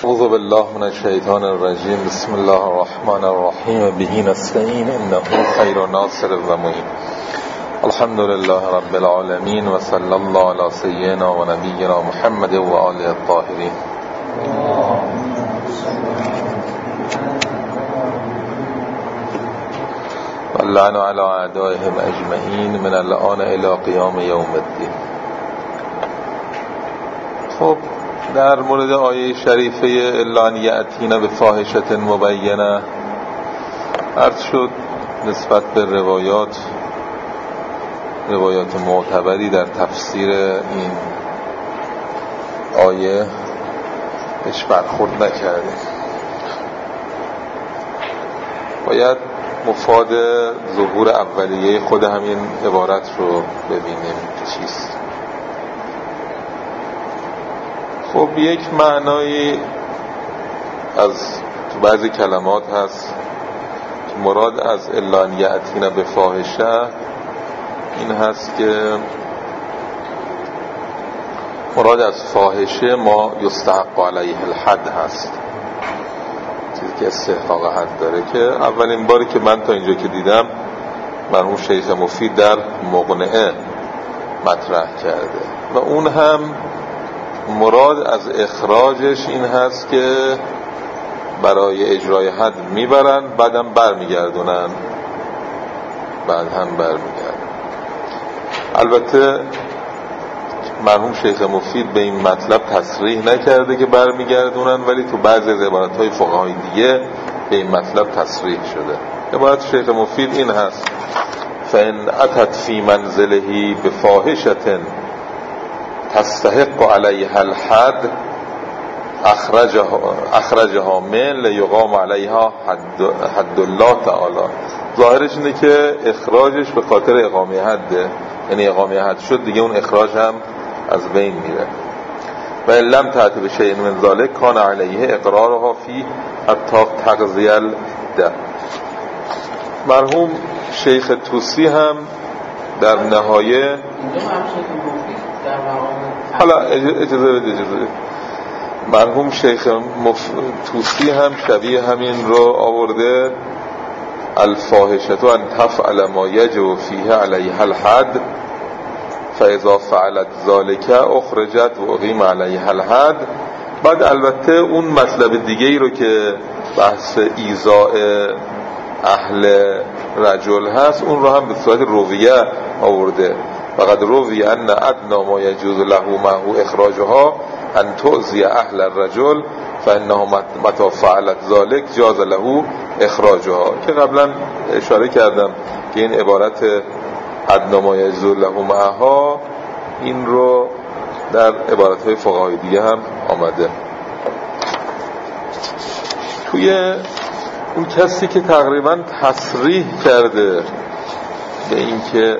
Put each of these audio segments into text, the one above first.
اعوذ بالله من الشیطان الرجیم. بسم الله الرحمن الرحیم. به نستعین انه خیر ناصر و معین. الحمد لله رب العالمین و صلی الله علی سیدنا و نبینا محمد و آله الطاهرین. واللعن علی اعدائهم اجمعین من الآن الی قیام یوم الدین. خب در مورد آیه شریفه الا ان یأتین بفاحشة مبینه عرض شد نسبت به روایات معتبری در تفسیر این آیه بهش برخورد نکردیم. باید مفاد ظهور اولیه خود همین عبارت رو ببینیم چیست. خب یک معنایی از بعضی کلمات هست که مراد از الا ان یأتین بفاحشه این هست که مراد از فاحشه ما یستحق علیه الحد هست، چیزی که استحقاق حد داره، که اولین باری که من تا اینجا که دیدم مرحوم شیخ مفید در مقنعه مطرح کرده و اون هم مراد از اخراجش این هست که برای اجرای حد میبرن بعدم برمیگردونن. البته مرحوم شیخ مفید به این مطلب تصریح نکرده که برمیگردونن، ولی تو بعضی از عبارت‌های فقهای دیگه به این مطلب تصریح شده. عبارت شیخ مفید این هست: فإن أتت في منزله بفاحشة تستحق علیها الحد اخرجها من لیقام علیها حد الله تعالی. ظاهرش اینه که اخراجش به خاطر اقامه حده، یعنی اقامه حد شد دیگه اون اخراج هم از بین میره. و ان لم تأت بشیء من ذلک کان علیه اقرارها فی حتی تقضی الدم. مرحوم شیخ طوسی هم در نهایه حالا اجازه بده مرحوم شیخ طوسی هم شبیه همین رو آورده: الفاحشة ان تفعل ما یجب فیه علیها الحد فاذا فعلت ذلك اخرجت و اقیم علیها الحد. بعد البته اون مطلب دیگه ای رو که بحث ایذاء اهل رجل هست اون رو هم به صورت رویه آورده: فقد روی ان ادنی ما یجوز له معه اخراجها ان تؤذی اهل الرجل فانه متى فعلت ذلك جاز له اخراجها. که قبلا اشاره کردم که این عبارت ادنی ما یجوز له معها این رو در عبارت‌های فقهای دیگه هم آمده. توی اون کسی که تقریبا تصریح کرده به این که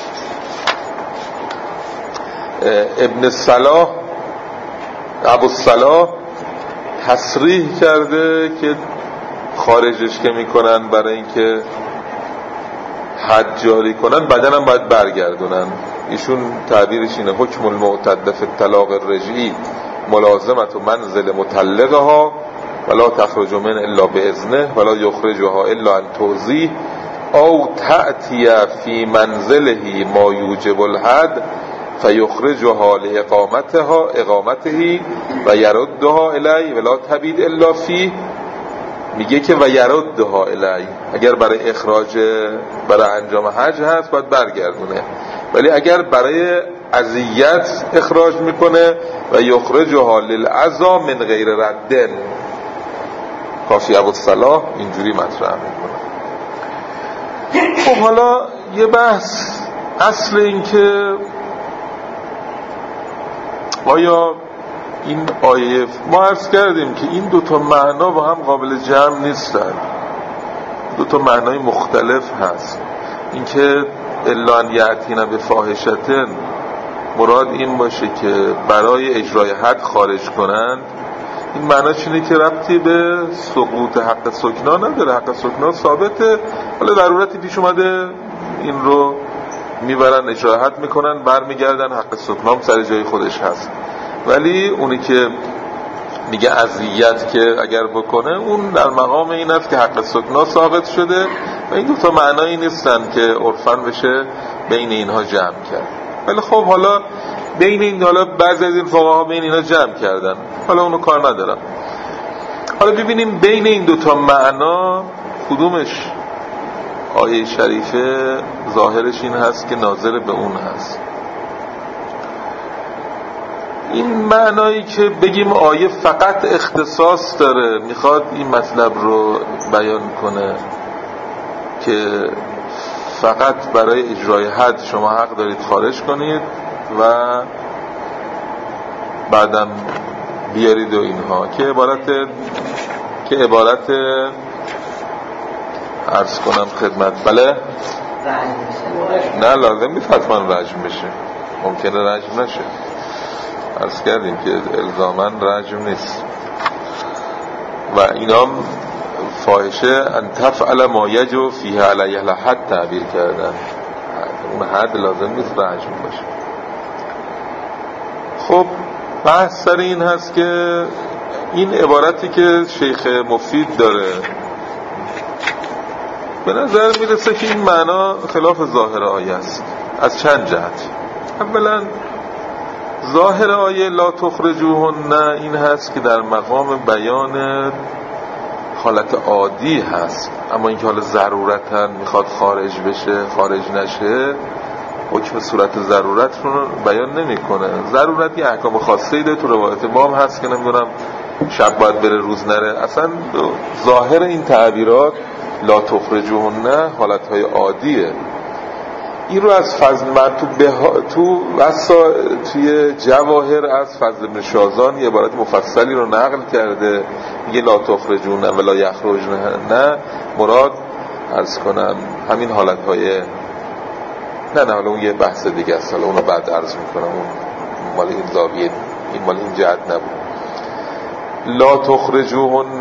ابن صلاح ابو صلاح تصریح کرده که خارجش که میکنن برای اینکه حد جاری کنن بعدن هم باید برگردونن. ایشون تعبیرش اینه: حکم المعتد فی الطلاق الرجعی ملازمت و منزل مطلقها ولا تخرج من الا باذنه ولا یخرجها الا ان توضیح او تأتی فی منزله ما یوجب الحد فیخرجها اقامته و یردها الی ولا تبید الا فی. میگه که و یردها الی، اگر برای اخراج برای انجام حج هست باید برگردونه، ولی اگر برای اذیت اخراج میکنه و یخرجها للعزا من غیر ردن. کافی ابوالصلاح اینجوری مطرح میکنه. خب حالا یه بحث اصل این که آیا این آیه ما عرض کردیم که این دوتا معنا با هم قابل جمع نیستن، دوتا معنای مختلف هست. این که الا ان یأتین بفاحشة مراد این باشه که برای اجرای حد خارج کنند، این معناش اینه که ربطی به سقوط حق سکنا نداره. حق سکنا ثابته، حالا ضرورتی پیش اومده این رو میبرن اجرای حد میکنن برمیگردن، حق سکنا هم سر جای خودش هست. ولی اونی که میگه اذیت که اگر بکنه اون در مقام این است که حق سکنا ثابت شده و این دو تا معنایی نیستن که عرفاً بشه بین اینها جمع کرد. ولی خب حالا بین این، حالا بعضی از این فقها بین اینا جمع کردن، حالا اونو کار ندارم. حالا ببینیم بین این دو تا معنا کدومش آیه شریفه ظاهرش این هست که ناظر به اون هست. این معنایی که بگیم آیه فقط اختصاص داره، میخواد این مطلب رو بیان کنه که فقط برای اجرای حد شما حق دارید خارج کنید و بعدم بیارید و اینها، که عبارت عرض کنم خدمت. بله نه لازم نیست حتما رجم بشه، ممکنه رجم نشه، عرض کردیم که الزاماً رجم نیست. و اینام فاحشه ان تفعل ما یجب فیه علیه الحد تعبیر کردن، اون حد لازم نیست رجم باشه. خب بحث سر این هست که این عبارتی که شیخ مفید داره به نظر میرسه که این معنا خلاف ظاهر آیه است از چند جهت. اولا ظاهر آیه لا تخرجوهن این هست که در مقام بیان حالت عادی هست، اما اینکه حالا ضرورتاً میخواد خارج بشه خارج نشه حکم صورت ضرورت رو بیان نمیکنه. ضرورت یه احکام خاصه‌ای داره، تو روایت ما هم هست که نمیدونم شب باید بره روز نره. اصلا ظاهر این تعبیرات لا تخرجوهن حالتهای عادیه. این رو از فضل من توی جواهر از فضل بن شازان یه عبارت مفصلی رو نقل کرده، میگه لا تخرجون ولا یخرجن، نه مراد عرض کنم همین حالتهای نه حالا اون یه بحث دیگه است، حالا اونو بعد عرض میکنم، اون مال این زاویه، این مال این جهت نبود. لا تخرجوهن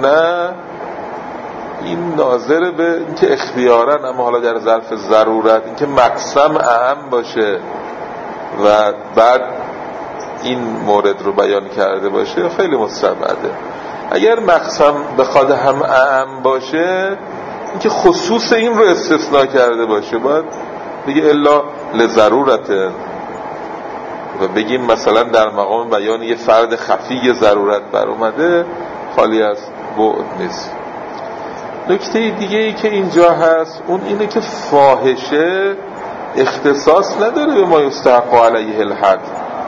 این ناظر به اینکه اختیارن، اما حالا در ظرف ضرورت اینکه مقسم اهم باشه و بعد این مورد رو بیان کرده باشه خیلی مستبعده. اگر مقسم بخواد هم اهم باشه اینکه خصوص این رو استثناء کرده باشه باید بگه الا لضرورته و بگیم مثلا در مقام بیان یه فرد خفی ضرورت بر اومده خالی از بعد نیست. نکته دیگه ای که اینجا هست اون اینه که فاحشه اختصاص نداره به ما یستحق علیه الحد.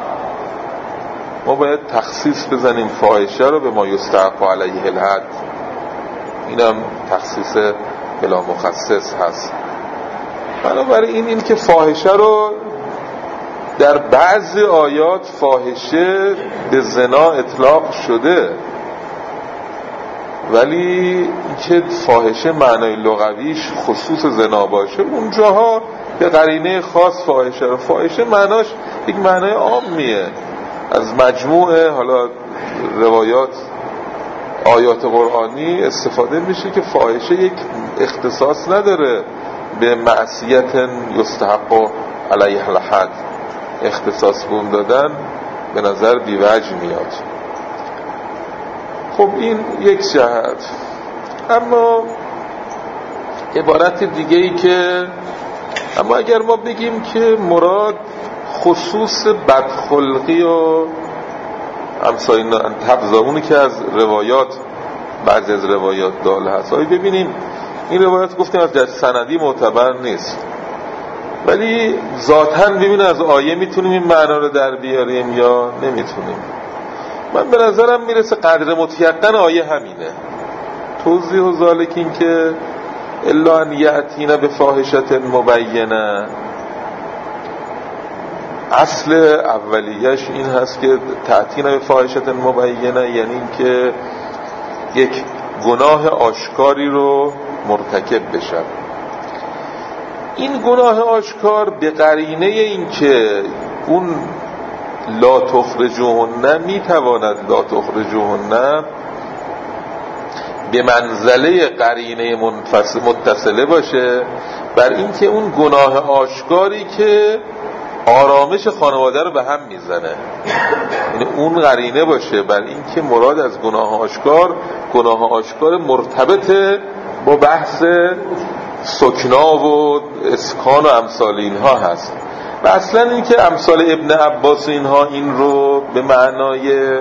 ما باید تخصیص بزنیم فاحشه رو به ما یستحق علیه الحد، اینم تخصیص بلا مخصص هست. بنابراین این که فاحشه رو در بعضی آیات فاحشه به زنا اطلاق شده، ولی که فاحشه معنای لغویش خصوص زنا باشه اونجاها به قرینه خاص فاحشه معناش یک معنای عامیه. از مجموعه حالا روایات آیات قرآنی استفاده میشه که فاحشه یک اختصاص نداره به معصیت یستحق علیه الحد، اختصاص بون دادن به نظر بی‌وجه میاد. خب این یک جهت. اما عبارت دیگه ای که اما اگر ما بگیم که مراد خصوص بدخلقی و امثال تبذاونی که از روایات بعضی از روایات داله هست، ببینیم این روایات گفتیم از جهت سندی معتبر نیست، ولی ذاتاً ببینیم از آیه میتونیم این معنا رو در بیاریم یا نمیتونیم. من به نظرم میرسه قدر متیقن آیه همینه. توضیح و ذالک این که الا ان یأتین بفاحشة مبینه، اصل اولیش این هست که تأتین بفاحشة مبینه یعنی این که یک گناه آشکاری رو مرتکب بشن. این گناه آشکار به قرینه این که اون لا تخرجوهن میتواند لا تخرجوهن به منزله قرینه متصله باشه بر این که اون گناه آشکاری که آرامش خانواده رو به هم میزنه، یعنی اون قرینه باشه بر این که مراد از گناه آشکار مرتبط با بحث سکنا و اسکان و امثال اینها هست. و اصلا این که امثال ابن عباس اینها این رو به معنای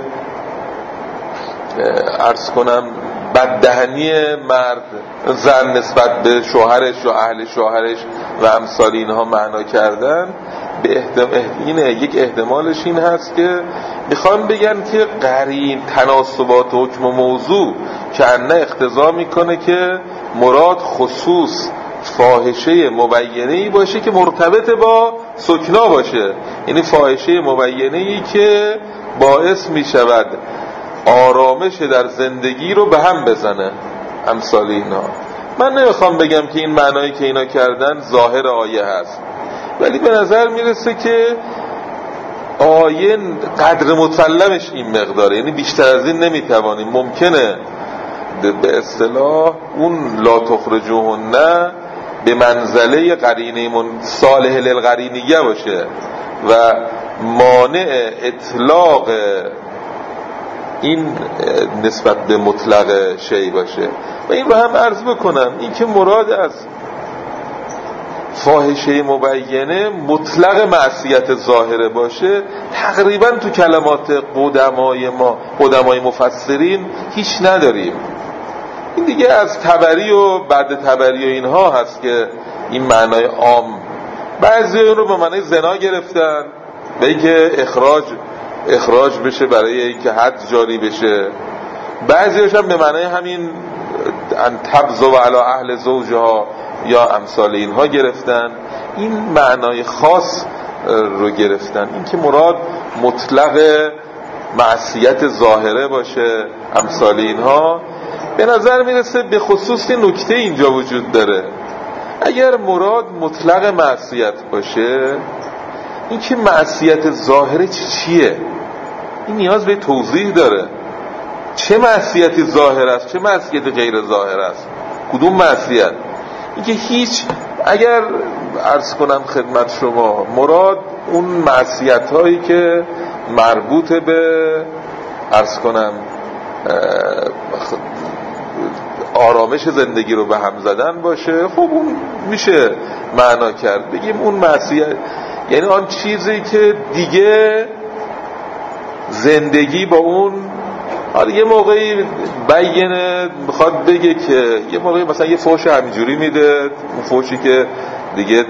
عرض کنم بددهنی مرد زن نسبت به شوهرش و اهل شوهرش و امثال اینها معنا کردن، به یک احتمالش این هست که میخوان بگن که قرین تناسبات حکم و موضوع که انه اقتضا میکنه که مراد خصوص فاحشه مبینه‌ای باشه که مرتبط با سکنا باشه، یعنی فاحشه مبینه‌ای که باعث میشود آرامش در زندگی رو به هم بزنه امثال اینا. من نمیخوام بگم که این معنایی که اینا کردن ظاهر آیه هست، ولی به نظر میرسه که آیه قدر مطلبش این مقداره، یعنی بیشتر از این نمیتوانیم. ممکنه به اصطلاح اون لا تخرجوهن به منزله قرینه صالح للقرینیه باشه و مانع اطلاق این نسبت به مطلق شی باشه. و این رو هم عرض بکنم، این که مراد از فاحشه مبینه مطلق معصیت ظاهره باشه تقریبا تو کلمات قدمای مفسرین هیچ نداریم. این دیگه از تبری و بعد تبری و اینها هست که این معنای عام، بعضی اون رو به معنای زنا گرفتن به اینکه اخراج بشه برای اینکه حد جاری بشه، بعضی‌هاش هم به معنای همین ان تبذو علی اهل زوجها یا امثال اینها گرفتن، این معنای خاص رو گرفتن، این که مراد مطلق معصیت ظاهره باشه امثال اینها. به نظر میرسه به خصوص نکته اینجا وجود داره، اگر مراد مطلق معصیت باشه، این که معصیت ظاهره چیه؟ این نیاز به توضیح داره. چه معصیتی ظاهر است، چه معصیتی غیر ظاهر است، کدوم معصیت؟ این که هیچ، اگر عرض کنم خدمت شما مراد اون معصیت هایی که مربوط به عرض کنم آرامش زندگی رو به هم زدن باشه، خب اون میشه معنا کرد، بگیم اون معصیت یعنی آن چیزی که دیگه زندگی با اون، حالا یه موقعی بیانه میخواد بگه که یه موقعی مثلا یه فوش همینجوری میده، اون فوشی که دیگه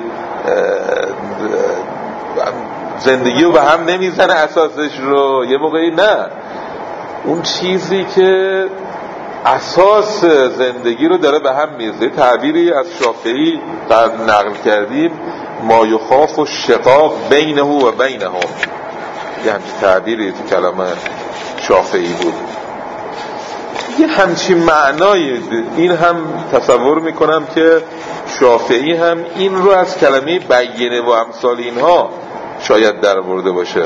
زندگی رو به هم نمیزنه اساسش رو، یه موقعی نه، اون چیزی که اساس زندگی رو داره به هم میزه. تعبیری از شافعی نقل کردیم، ما یخاف و شقاق بینه و بینهم، یه همچین تعبیری تو کلمه شافعی بود. یه همچین معنایی این هم تصور میکنم که شافعی هم این رو از کلمه بیینه و امثال اینها شاید در برده باشه.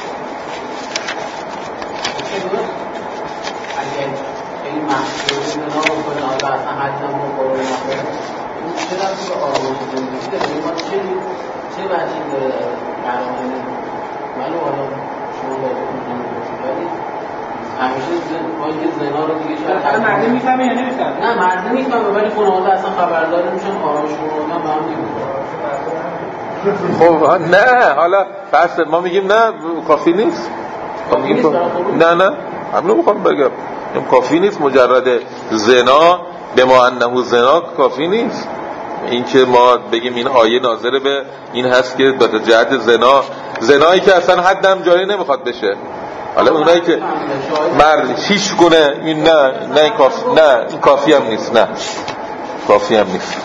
چه وجهی داره برنامه منو حالا شما ولی همیشه باید زنا رو دیگه شاید مرده میفهمه یا نمیفهمه؟ نه مرده میفهمه ولی خانواده اصلا خبردار نمیشن، آرامش خانواده هم نمیفهمه. خب نه، حالا بس ما میگیم نه کافی نیست، نه همینو میخوام بگم، این کافی نیست مجرد زنا به ما انه زنا کافی نیست. این که ما بگیم این آیه ناظر به این هست که به جهت زنایی که اصلا حدم جاری نمیخواد بشه، حالا اونایی که مرد هیچ گونه این نه کافی، نه این کافی هم نیست، نه کافی هم نیست.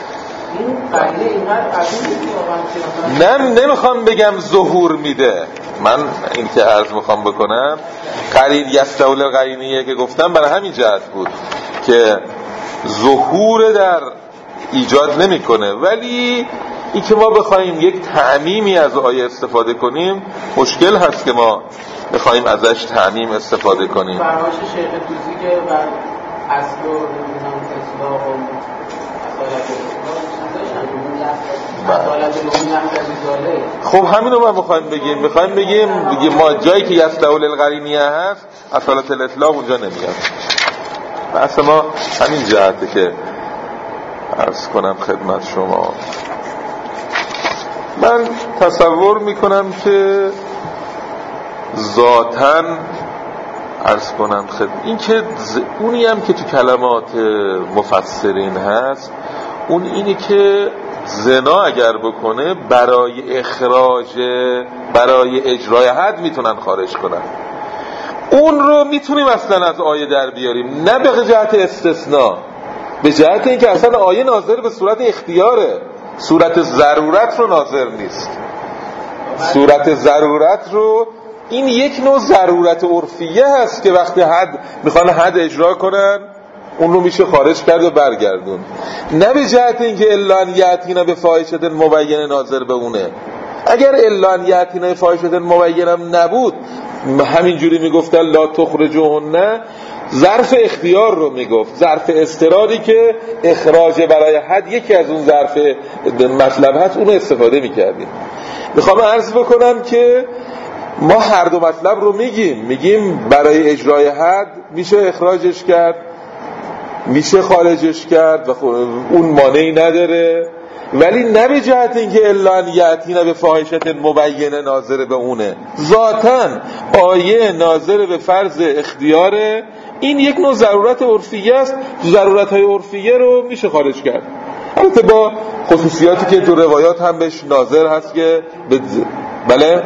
نه نمیخوام بگم ظهور میده، من این که عرض میخوام بکنم قرین یستول قرینیه که گفتم برای همین جهت بود که ظهور در ایجاد نمیکنه، ولی این که ما بخوایم یک تعمیمی از آیه استفاده کنیم مشکل هست که ما بخوایم ازش تعمیم استفاده کنیم. فرمایش شیخ توسی که بر اصل و اصلاح و خب همینو ما میخوایم بگیم ما جایی که یسلول القرینیه هست اصالت الاطلاق اونجا نمیاد. بحث ما همین جهته که عرض کنم خدمت شما. من تصور میکنم که ذاتاً عرض کنم این که اونی هم که تو کلمات مفسرین هست اون اینی که زنا اگر بکنه برای اجرای حد میتونن خارج کنن. اون رو میتونیم اصلا از آیه در بیاریم، نه به جهت استثناء، به جهت اینکه اصلا آیه ناظر به صورت اختیاره، صورت ضرورت رو ناظر نیست. صورت ضرورت رو این یک نوع ضرورت عرفیه هست که وقتی میخوان حد اجرا کنن اون رو میشه خارج کرد و برگردون، نه به جهت اینکه الا ان یاتینا بفاحشه مبینه ناظر به اونه. اگر الا ان یاتینا بفاحشه مبینه نبود همینجوری میگفتن لا تخرجوهن، ظرف اختیار رو میگفت، ظرف اضطراری که اخراج برای حد یکی از اون ظرف مطلب هست اون رو استفاده میکردیم. میخوام عرض بکنم که ما هر دو مطلب رو میگیم برای اجرای حد میشه اخراجش کرد، میشه خارجش کرد و اون مانعی نداره، ولی نه به جهت اینکه الا ان یاتینا بفاحشه مبینه ناظر به اونه. ذاتاً آیه ناظر به فرض اختیاره، این یک نوع ضرورت عرفیه است. ضرورت‌های عرفیه رو میشه خارج کرد، البته با خصوصیاتی که تو روایات هم بهش ناظر هست که بله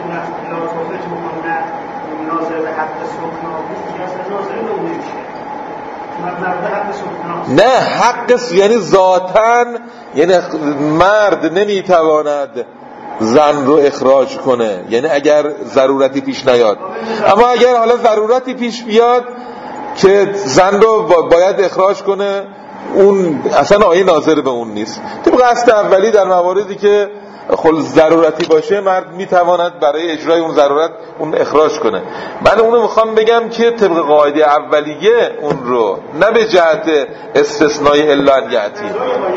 نه حق یعنی ذاتاً، یعنی مرد نمیتواند زن رو اخراج کنه، یعنی اگر ضرورتی پیش نیاد. اما اگر حالا ضرورتی پیش بیاد که زن رو باید اخراج کنه، اون اصلا آیه ناظر به اون نیست. طبق قصد اولی در مواردی که خل ضرورتی باشه مرد میتواند برای اجرای اون ضرورت اون اخراج کنه. من اونو میخوام بگم که طبق قاعده اولیه اون رو، نه به جهت استثنای الا ان یاتی.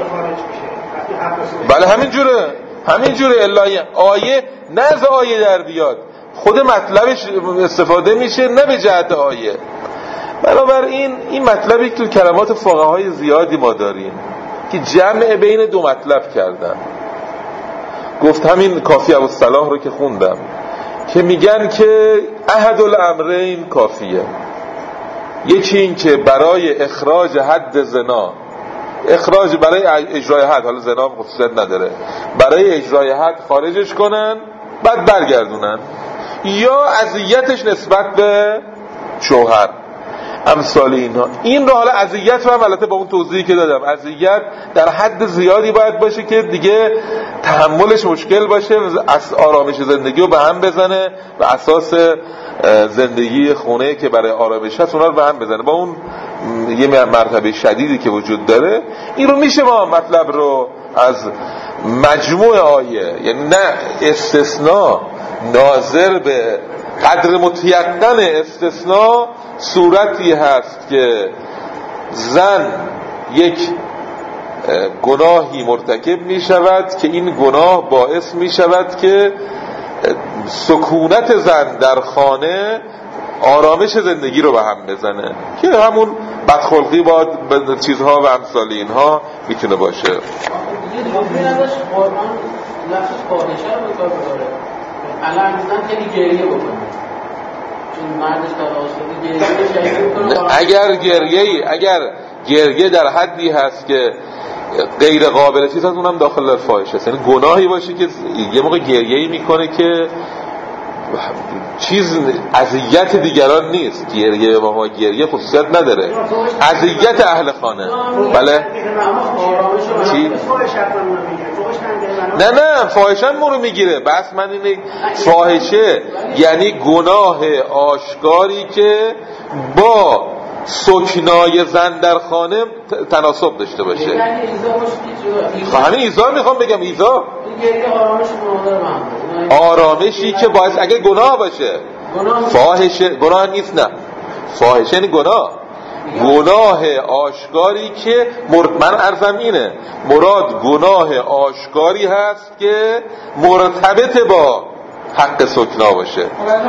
بله همینجوره الا آیه نه از آیه در بیاد، خود مطلبش استفاده میشه نه به جهت آیه. بنابراین این مطلبی که تو کلمات فقهای زیادی ما داریم که جمع بین دو مطلب کردن. گفت همین کافی ابوالصلاح رو که خوندم که میگن که احد الامرین کافیه. یکی این که برای اخراج حد زنا، اخراج برای اجرای حد، حالا زنا خصوصیت نداره، برای اجرای حد خارجش کنن بعد برگردونن، یا اذیتش نسبت به شوهر، امثال اینها. این رو حالا اذیت رو هم البته با اون توضیحی که دادم، اذیت در حد زیادی باید باشه که دیگه تحملش مشکل باشه، آرامش زندگی رو به هم بزنه و اساس زندگی خونه که برای آرامش هست اونا رو به هم بزنه، با اون یه مرتبه شدیدی که وجود داره. این رو میشه ما مطلب رو از مجموع آیه، یعنی نه استثناء ناظر به قدر متیقن استثناء، صورتی هست که زن یک گناهی مرتکب می شود که این گناه باعث می شود که سکونت زن در خانه آرامش زندگی رو به هم بزنه، که همون بدخلقی با چیزها و امثال اینها میتونه باشه. یه جمله نداشت قرآن لفظ فاحشه رو بکار ببره، الان زن خیلی گریه بکنه، چون مردش در اگر گریه در حدی هست که غیر قابل چیز هست، اونم داخل فاحشه است. یعنی گناهی باشه که یه موقع گریه‌ای میکنه که چیز اذیت دیگران نیست. گریه ما گریه خصوصیت نداره، اذیت اهل خانه. بله چی؟ نه فاحشه رو میگیره. بس من اینه فاحشه یعنی گناه آشکاری که با سکنای زن در خانه تناسب داشته باشه. همین ایزا میخوام بگم، ایزا آرامشی که باعث، اگه گناه باشه فاحشه گناه نیست، نه فاحشه یعنی گناه، گناه آشکاری که من عرضم اینه، مراد گناه آشکاری هست که مرتبط با حق سکنا باشه.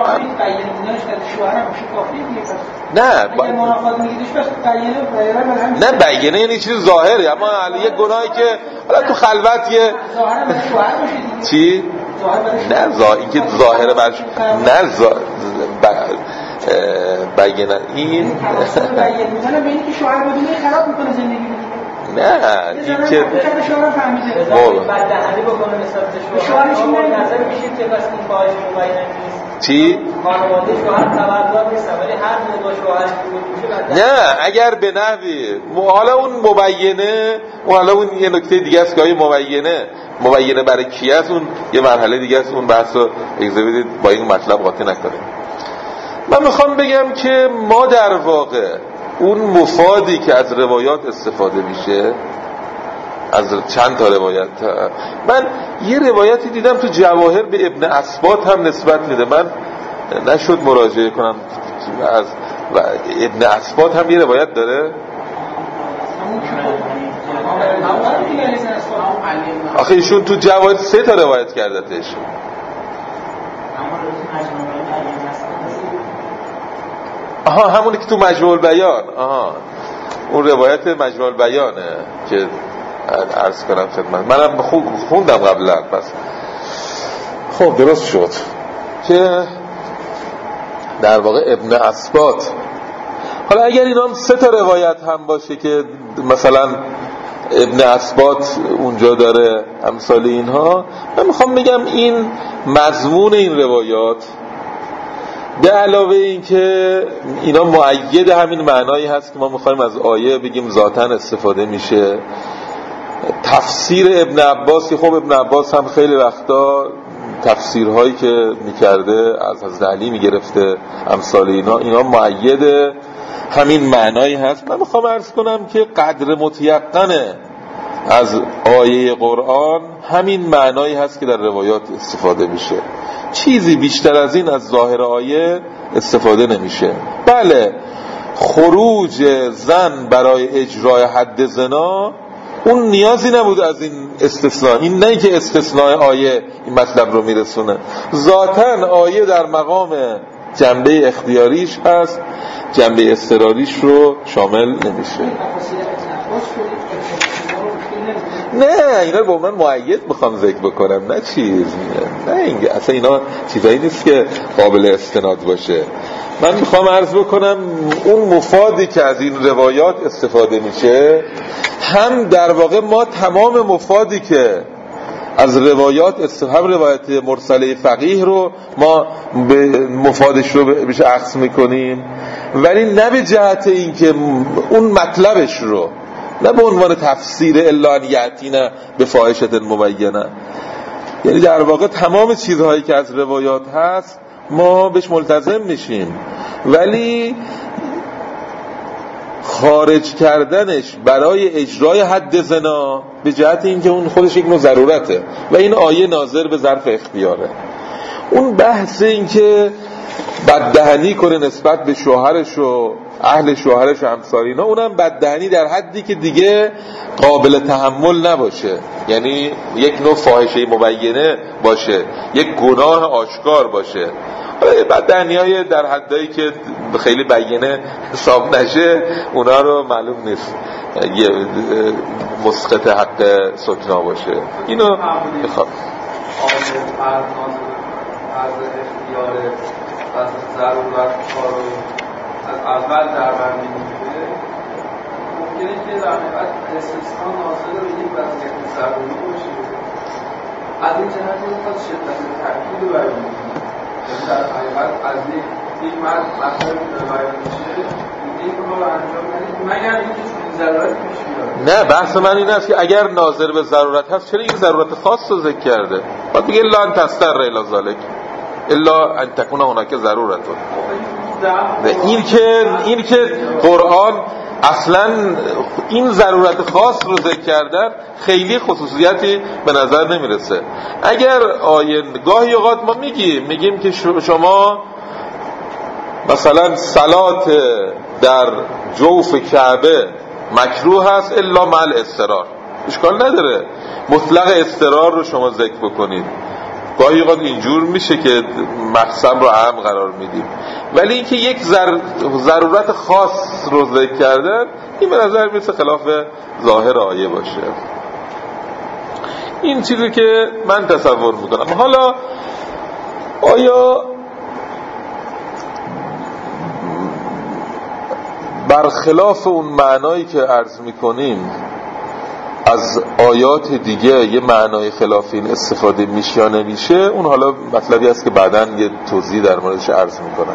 نه بیانه یعنی چیز ظاهری، اما یه گناهی که حالا تو خلوت یه چی؟ نه این که ظاهره برش نه بیانه این نه این که چی؟ نه اگر به نحوی حالا اون مبینه، حالا اون یه نکته دیگه است که مبینه برای کی است، اون یه مرحله دیگه است، اون بحث رو اجازه بدید با این مطلب قاطی نکنیم. من میخوام بگم که ما در واقع اون مفادی که از روایات استفاده میشه، از چند تا روایت، من یه روایتی دیدم تو جواهر به ابن اسباط هم نسبت میده، من نشد مراجعه کنم، از ابن اسباط هم یه روایت داره. آخه ایشون تو جواهر 3 تا روایت کردتش. آها همونی که تو مجموع البیان، آها اون روایت مجموع البیانه که عرض کنم خدمت، منم خوندم قبلا. پس خب درست شد که در واقع ابن اسباط. حالا اگر اینا هم 3 تا روایت هم باشه که مثلا ابن اسباط اونجا داره امثال اینها، من میخوام بگم این مضمون این روایات به علاوه این که اینا مؤید همین معنایی هست که ما میخوایم از آیه بگیم ذاتاً استفاده میشه. تفسیر ابن عباس که خب ابن عباس هم خیلی وقتا تفسیرهایی که میکرده از حضرت علی میگرفته امثال اینا مؤید همین معنایی هست. من میخوام عرض کنم که قدر متیقنه از آیه قرآن همین معنایی هست که در روایات استفاده میشه، چیزی بیشتر از این از ظاهر آیه استفاده نمیشه. بله خروج زن برای اجرای حد زنا اون نیازی نبود از این استثناء، این نه که استثناء آیه این مطلب رو میرسونه، ذاتاً آیه در مقام جنبه اختیاریش هست، جنبه اضطراریش رو شامل نمیشه. نه اینا با من مؤید میخوام ذکر بکنم، نه چیز، نه اینگه اصلا اینا چیزایی نیست که قابل استناد باشه. من میخوام عرض بکنم اون مفادی که از این روایات استفاده میشه، هم در واقع ما تمام مفادی که از روایات هم روایت مرسله فقیه رو ما به مفادش رو بهش عکس میکنیم، ولی نه به جهت این که اون مطلبش رو، نه به عنوان تفسیر الا ان یاتینا به فاحشه مبینه. یعنی در واقع تمام چیزهایی که از روایات هست ما بهش ملتزم میشیم، ولی خارج کردنش برای اجرای حد زنا به جهت اینکه اون خودش یک نوع ضرورته و این آیه ناظر به ظرف اختیاره. اون بحث این که بددهنی کنه نسبت به شوهرش و اهل شوهرش و همسر اینا، اونم بددهنی در حدی که دیگه قابل تحمل نباشه، یعنی یک نوع فاحشه مبینه باشه، یک گناه آشکار باشه. بددهنی‌های در حدی که خیلی بیانه حساب نشه اونا رو معلوم نیست یه مسقط حق سکنا باشه. اینو میخوام از اختیار از ضرورت کارو از اول در بندی میشه، ممکنه که در حقیقت استثناء ناظر به یک وضعیت ضروری باشه. از این جهت میخواد شدت تأکید رو بیان کنه، در حقیقت از یک مرد مطلب بیان میشه این کار رو انجام ندید مگر اینکه ضرورت پیش بیاد. نه بحث من این است که اگر ناظر به ضرورت هست چرا این ضرورت خاص رو ذکر کرده؟ بعد بگه الا ان تستر الی ذلک الا ان تکون هناک ضرورت. این که قرآن اصلا این ضرورت خاص رو ذکر کردن خیلی خصوصیتی به نظر نمیرسه. اگر گاهی اوقات ما میگیم که شما مثلا صلات در جوف کعبه مکروه هست الا مع الاضطرار، اشکال نداره مطلق اضطرار رو شما ذکر بکنید. گاهی اوقات اینجور میشه که مقصد رو اهم قرار میدیم، ولی اینکه یک ضرورت خاص رو ذکر کردن این به نظر میسه خلاف ظاهر آیه باشه. این چیزی که من تصور میکنم. حالا آیا برخلاف اون معنایی که عرض میکنیم از آیات دیگه یه معنای خلاف این استفاده میشه یا نمیشه، اون حالا مطلبی است که بعداً یه توضیح در موردش عرض میکنم.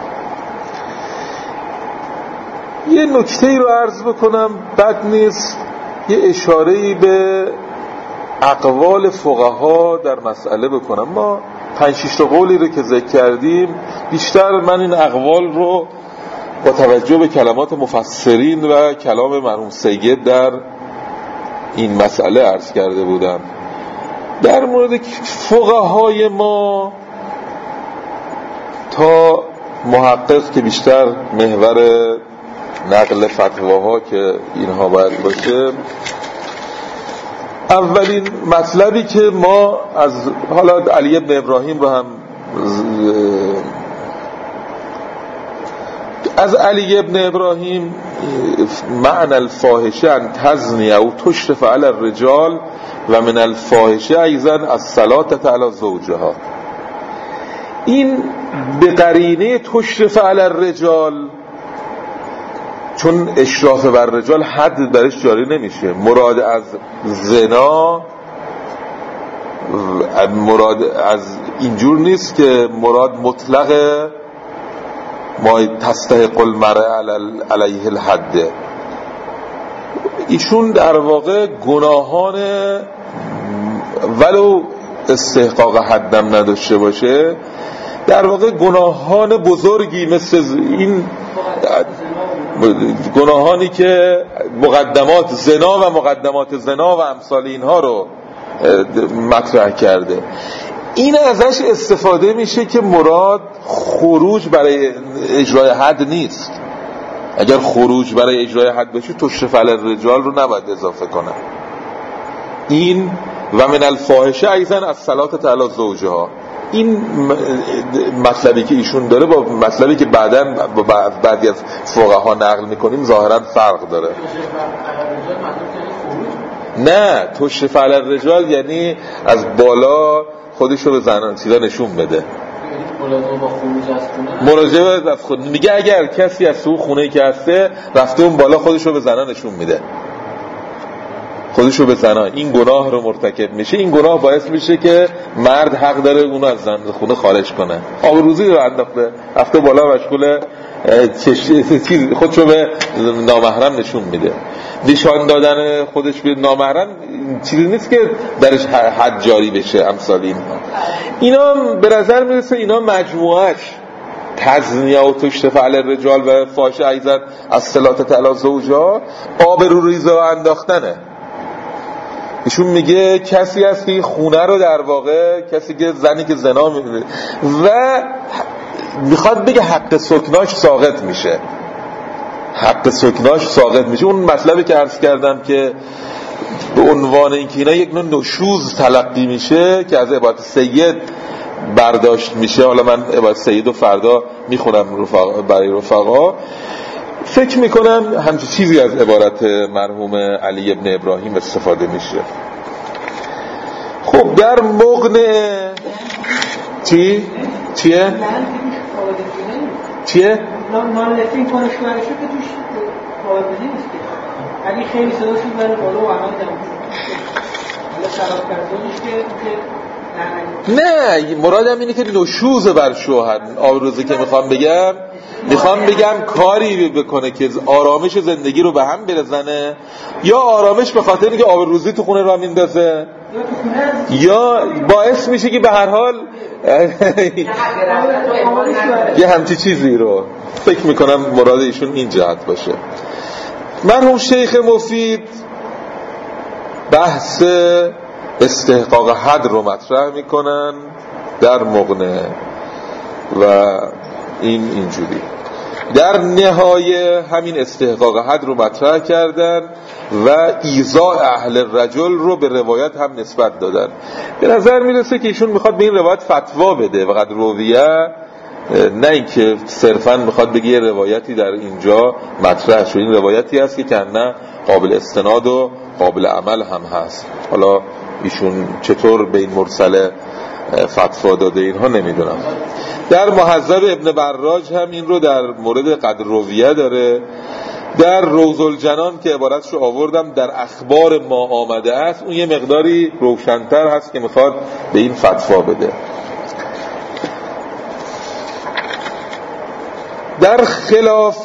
یه نکته‌ای رو عرض بکنم بد نیست، یه اشاره‌ای به اقوال فقها در مسئله بکنم. ما 5-6 قولی رو که ذکر کردیم، بیشتر من این اقوال رو با توجه به کلمات مفسرین و کلام مرحوم سید در این مسئله عرض کرده بودم. در مورد فقهای ما تا محقق که بیشتر محور نقل فتواها که اینها باید باشه، اولین مطلبی که ما حالا علی ابن ابراهیم رو هم از علی ابن ابراهیم معنی الفاحشه ان تزنی او تشرف علی الرجال و من الفاحشه ایضا الصلاة علی زوجها، این به قرینه تشرف علی الرجال، چون اشراف بر رجال حد درش جاری نمیشه، مراد از زنا مراد از اینجور نیست که مراد مطلق ما تستحق المرء علیه الحد. ایشون در واقع گناهان ولو استحقاق حدم نداشته باشه، در واقع گناهان بزرگی مثل این گناهانی که مقدمات زنا و مقدمات زنا و امثال اینها رو مطرح کرده، این ازش استفاده میشه که مراد خروج برای اجرای حد نیست. اگر خروج برای اجرای حد بشه تشرف علی الرجال رو نباید اضافه کنن. این و من الفاحشه ایضا الصلاة علی زوجها، این مطلبی که ایشون داره با مطلبی که بعداً بعضی از فقها نقل میکنیم ظاهراً فرق داره. نه، تشرف علی الرجال یعنی از بالا خودشو به زنان چیزا نشون بده، مراجعه از خود میگه اگر کسی از تو خونه‌ای که هسته رفته اون بالا خودشو به زنان نشون میده، خودشو به زنان، این گناه رو مرتکب میشه. این گناه باعث میشه که مرد حق داره اونو از خونه خارج کنه. آبروریزی رو انداخته، رفته بالا مشغول خودشو به نامحرم نشون میده. نشان دادن خودش به نامحرم چیزی نیست که درش حد جاری بشه. امثال اینا به نظر میرسه اینا مجموعش تزنیه و تشرف علی الرجال و فاحشه ایضا الصلاة علی زوجها آبروریزی رو انداختنه. ایشون میگه کسی هست که خونه رو در واقع کسی که زنی که زنا میکنه و میخواد بگه حق سکناش ساقط میشه، حق سکناش ساقط میشه. اون مطلبی که عرض کردم که به عنوان اینکه اینا یک نوع نشوز تلقی میشه که از عبارت سید برداشت میشه. حالا من عبارت سید و فردا میخونم برای رفقا، فکر میکنم همچین چیزی از عبارت مرحوم علی ابن ابراهیم استفاده میشه. خب در مغنه چیه؟ نالفین کنشگرشه که توش قابلی نیست که اگه خیلی صدا شد بره بالا و عمل دمون حالا شراب کردنش که نه، مرادم اینه که نشوز بر شوهر. آبروزی که میخوام بگم کاری بکنه که آرامش زندگی رو به هم برزنه، یا آرامش به خاطر اینکه آبروزی تو خونه را میندازه، یا باعث میشه که به هر حال یه همچی چیزی رو فکر میکنم مراد ایشون این جهت باشه. مرحوم شیخ مفید بحث استحقاق حد رو مطرح میکنن در مغنه و اینجوری. در نهایه همین استحقاق حد رو مطرح کردن و ایذاء اهل رجل رو به روایت هم نسبت دادن. به نظر میرسه که ایشون میخواد به این روایت فتوا بده و قد رویه، نه اینکه صرفا میخواد بگه یه روایتی در اینجا مطرح شد. این روایتی هست که کنه قابل استناد و قابل عمل هم هست. حالا ایشون چطور به این مرسله فتوا داده اینها نمیدونم. در مهذب ابن براج هم این رو در مورد قدر رویه داره. در روض الجنان که عبارتشو آوردم در اخبار ما آمده است، اون یه مقداری روشن‌تر هست که میخواد به این فتوا بده. در خلاف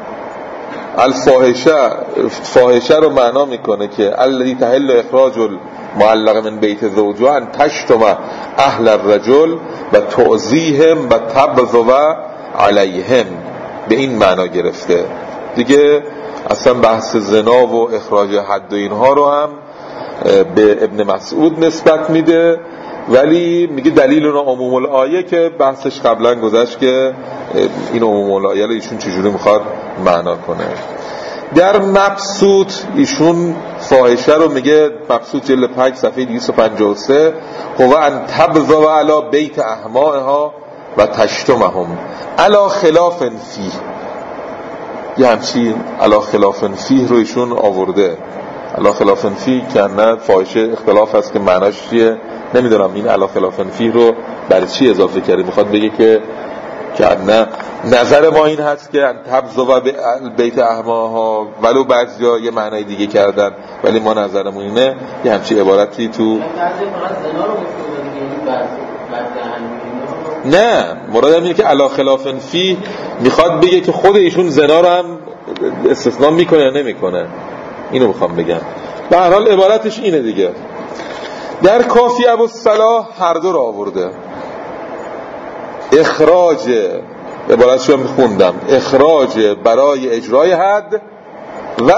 الفاحشه رو معنا میکنه که الذی تحل اخراج المعلق من بیت زوجها ان تشتم اهل الرجل و تعزیهم و تبذو علیهم، به این معنا گرفته دیگه. اصلا بحث زنا و اخراج حد و اینها رو هم به ابن مسعود نسبت میده، ولی میگه دلیل اون عموم الآیه که بحثش قبلا گذشت که این عموم الآیه رو ایشون چجوری میخواد معنا کنه. در مبسوط ایشون فاحشه رو میگه، مبسوط جلد 5 صفحه 253، هو ان تبذو علی بیت احمائها و تشتمهم علی خلاف فیه. یه همچین علی خلاف فیه رو ایشون آورده. علی خلاف فیه که نه فاحشه اختلاف هست که معناش چیه نمیدونم. این علی خلاف فیه رو برای چی اضافه کردی؟ میخواد بگه که نه نظر ما این هست که تبذو بیت احماها، ولو بعضیا یه معنای دیگه کردن ولی ما نظرمون اینه. یه همچین عبارتی تو نه مرادم اینه که علی خلاف فیه میخواد بگه که خود ایشون زنا رو هم استثناء میکنه یا نمیکنه، اینو میخوام بگم. به هر حال عبارتش اینه دیگه. در کافی ابوالصلاح هر دو رو آورده. اخراج، عبارتشو میخوندم، اخراج برای اجرای حد و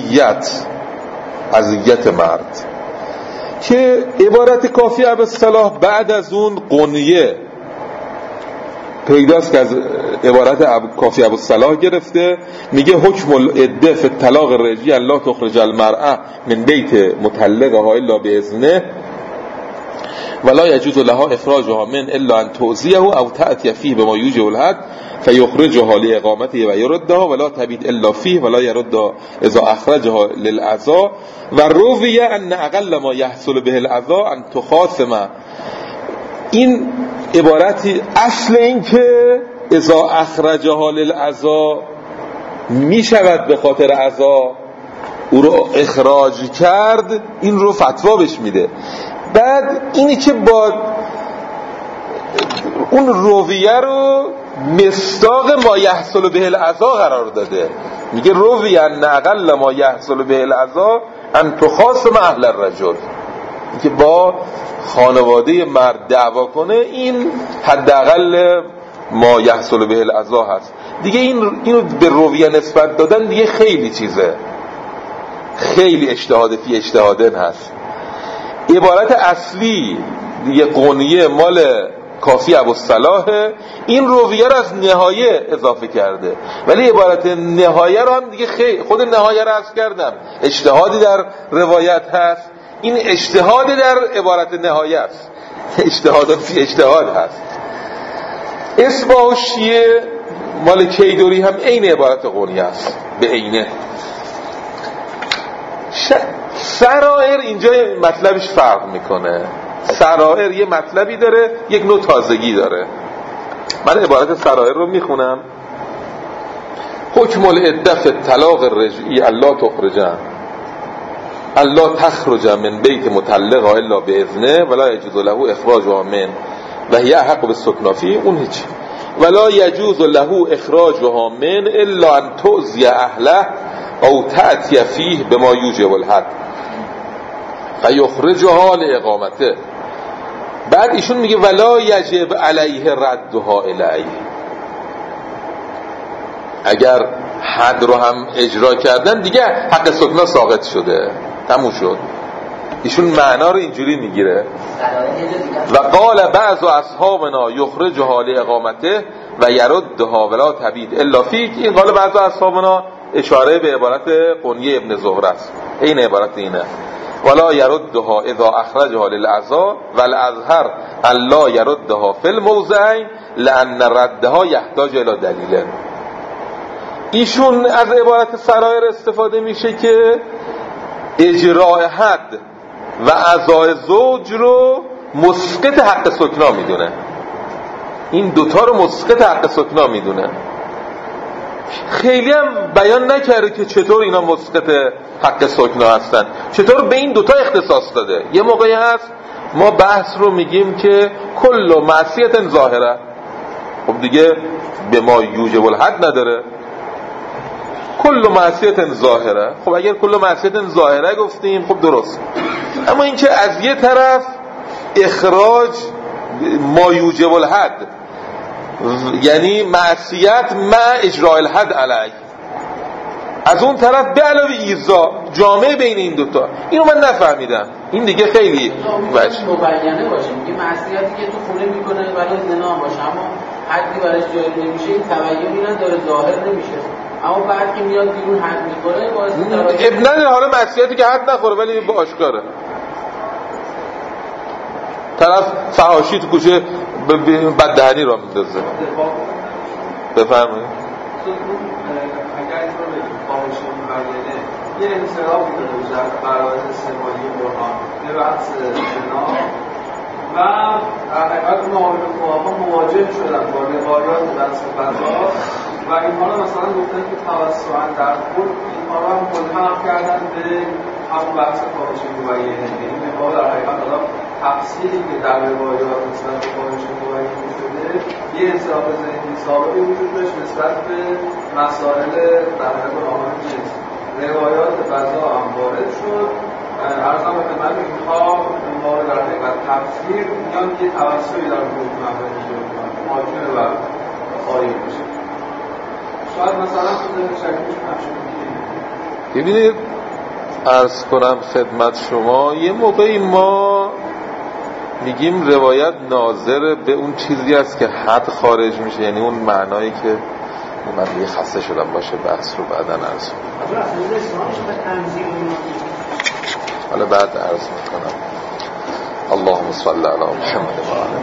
اذیت مرد، که عبارت کافی ابوالصلاح بعد از اون قنیه پیداست که از عبارت کافی ابوالصلاح گرفته. میگه حکم العده فی الطلاق الرجعی لا تخرج المرأة من بیت مطلقها الا باذنه ولا يجوز لها اخراجها من الا ان تؤذيه او تأتي فيه بما يوجب الحد فيخرجها لاقامته و يردها ولا تبيت الا فيه ولا يردها اذا اخرجها للعزاء و روی ان اقل ما يحصل به العزاء ان تخاصم. این عبارتی اصل این که اذا اخرجها للعزاء می شود به خاطر عزا او رو اخراج کرد، این رو فتوا بهش میده. بعد اینی که با اون رویه رو مصداق ما یحصل به العزا قرار داده. میگه رویه ان اقل ما یحصل به العزا ان تخاصم اهل الرجل، که با خانواده مرد دعوا کنه، این حداقل ما یحصل به العزا هست دیگه. اینو به رویه نسبت دادن دیگه خیلی چیزه، خیلی اجتهاد فی اجتهادن هست. عبارت اصلی دیگه قنیه مال کافی ابوالصلاح، این رویه رو از نهایه اضافه کرده، ولی عبارت نهایه رو هم دیگه خود نهایه رو عرض کردم اجتهادی در روایت هست، این اجتهاد در عبارت نهایه است، اجتهاد فی اجتهاد هست. اصباح و شیعه مال کیدوری هم عین عبارت قنیه است به عینه. سرائر اینجا مطلبش فرق میکنه. سرائر یه مطلبی داره، یک نوع تازگی داره. من عبارت سرائر رو میخونم. حکم العده فی الطلاق الرجعی الا تخرج من بیت مطلقها الا باذنه ولا یجوز له اخراجها من و هی حق بالسکن فیه، اون هیچ. ولا یجوز له اخراجها من الا ان تؤذی اهله او تأتی فیه بما یوجب الحد فیخرجها لاقامته. بعد ایشون میگه ولا یجب علیه ردها الیه، اگر حد رو هم اجرا کردن دیگه حق سکنا ساقط شده، تموم شد. ایشون معنا رو اینجوری میگیره و قال بعض اصحابنا یخرجها لاقامته و یردها ولا تبید الا فیک. این قال بعضی از اصحابنا اشاره به عبارت قنیه ابن زهره است. این عبارت اینه ولا یردها اذا اخرجها للاعضاء والازهر الا یردها فی الموضعین لان ردها یحتاج الى دلیل. ایشون از عبارت سرایر استفاده میشه که اجراء حد و اعضاء زوج رو مسقط حق سکنا میدونه. این دوتا رو مسقط حق سکنا میدونه. خیلی هم بیان نکرده که چطور اینا مسقط حق سکنا هستن، چطور به این دوتا اختصاص داده. یه موقعی هست ما بحث رو میگیم که کل معصیت ظاهره، خب دیگه به ما یوجب الحد نداره. کل معصیت ظاهره، خب اگر کل معصیت ظاهره گفتیم خب درست. اما اینکه از یه طرف اخراج ما یوجب الحد یعنی معصیت مع اجراء الحد علیه، از اون طرف به علاوه ایذا، جامعه بین این دوتا، اینو من نفهمیدم. این دیگه خیلی باشه مبینه باشه. یه معصیتی که تو خونه میکنه برای زنا باشه اما حدی براش جاری نمیشه، این تبیینی نداره، ظاهر نمیشه. اما بعد که میاد بیرون حد میکنه باعث ابن حالا معصیتی که حد نخوره ولی با آشکاره. طرف فحاشی تو کوچه بددهنی را میندازه. بفرمایید. اگر این رو بگیم فحاشی مبینه یه انصرافی داره بشه از قرائن سماعی قرآن به بحث زنا و در حقیقت فقها مواجه شدن با روایات بحث غذا و اینها رو مثلا گفتن که توسعاً در خود اینها رو هم ملحق کردن به همون بحث فحاشی مبینه. این مقدار در حقیقت تفسیری که در روایات نسبت به فحاشی مبینه شده یه انصراف ذهنی ثابتی وجود داشت نسبت به مسائل در حقیقت آمد جنس. روایات غذا هم وارد شد. ارزم به خدمت اینها مورد در حقیقت تفسیر میان که توسعی در خود مبینه شد حاکم و خواهی میشه. شاید مثلا خود شکلش نشه. ببینید عرض کنم خدمت شما، یه موقعی ما میگیم روایت ناظر به اون چیزی است که حد خارج میشه، یعنی اون معنایی که من دیگه خسته شدم باشه بحث رو بعداً عرض کنم. حالا بعد عرض میکنم. اللهم صل علی محمد و آله